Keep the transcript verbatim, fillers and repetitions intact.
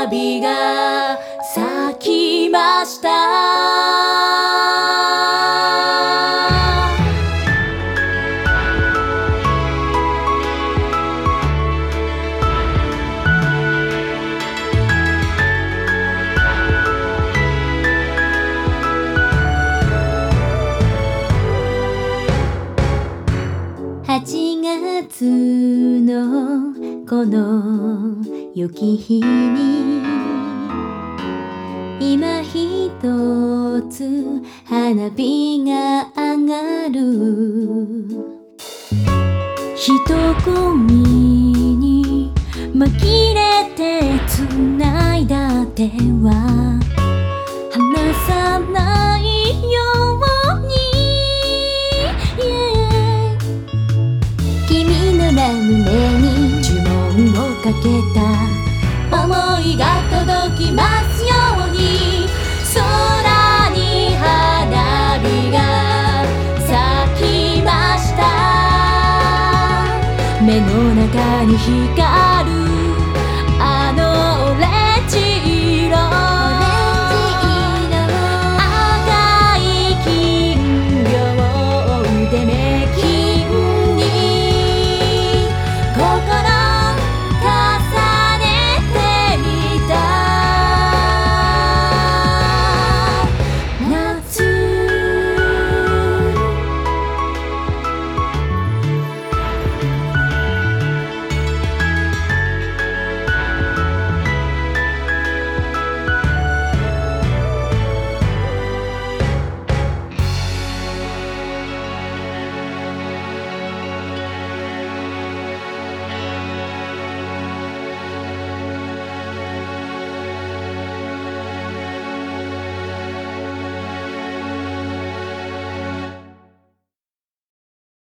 花火が咲きました。はちがつのこの良き日に今ひとつ花火が上がる。人混みに紛れて繋いだ手は離さないように、yeah、君のな胸に呪文をかけた想いが届きますように、空に花火が咲きました。目の中に光る